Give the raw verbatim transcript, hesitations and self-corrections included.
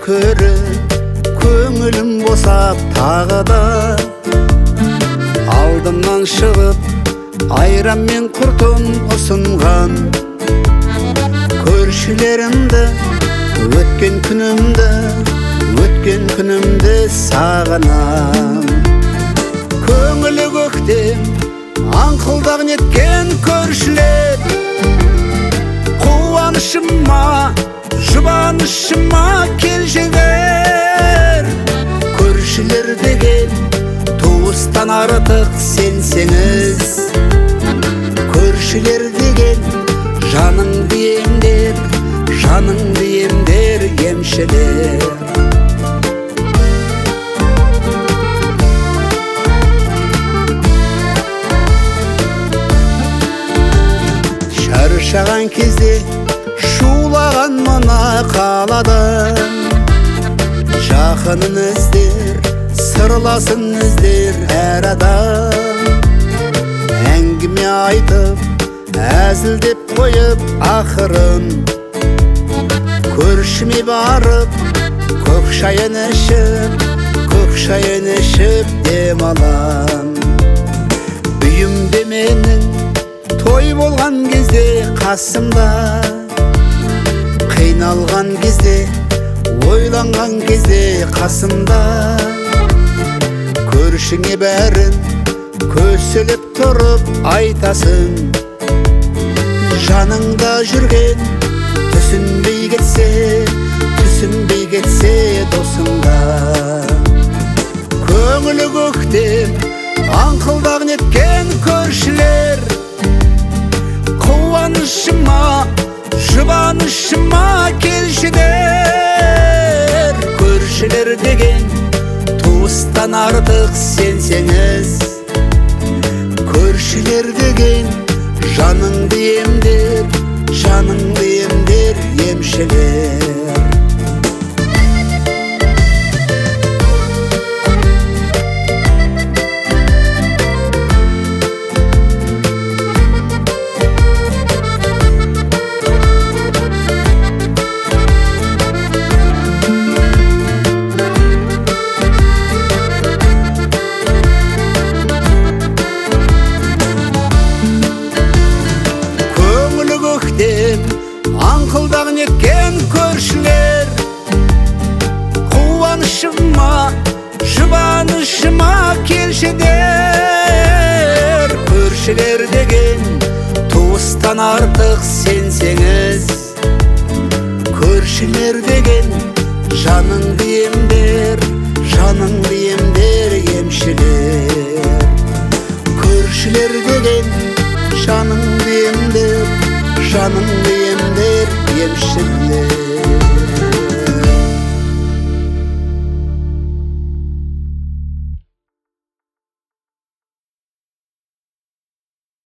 көріп көңілім босап тағы да алдымнан шығып айран мен құртын ұсынған көршілерімді өткен күнімді өткен күнімді сағынам. Көңілі көктем аңқылдақ неткен көршілер қуанышыма жұбанышыма келшілер. Көршілер деген туыстан артық сенсеңіз, көршілер деген жаныңды емдер, жаныңды емдер емшілер. Шаршаған кезде шулаған мына қаладан жақынын іздер, сырласын іздер әр адам. Әңгіме айтып, әзілдеп қойып ақырын көршіме барып, көк шайын ішіп, көк шайын ішіп дем алам. Үйімде менің той болған кезде қасымда, қиналған кезде, ойланған кезде қасымда. Көршіңе бәрін көсіліп тұрып айтасың, жаныңда жүрген түсінбей кетсе, түсінбей кетсе досыңда. Көңілі көктем аңқылдақ неткен көршілер қуанышыма жұбанышыма келшідер. Көршілер деген туыстан артық сенсеңіз, көршілер деген жаныңды емдер, жаныңды емдер емшілер. Аңқылдақ неткен көршілер қуанышыма жұбанышыма келшідер. Көршілер деген туыстан артық сенсеңіз, көршілер деген жаныңды емдер, жаныңды емдер емшілер. Көршілер деген жаныңды емдер, жаныңды емдер емшілер.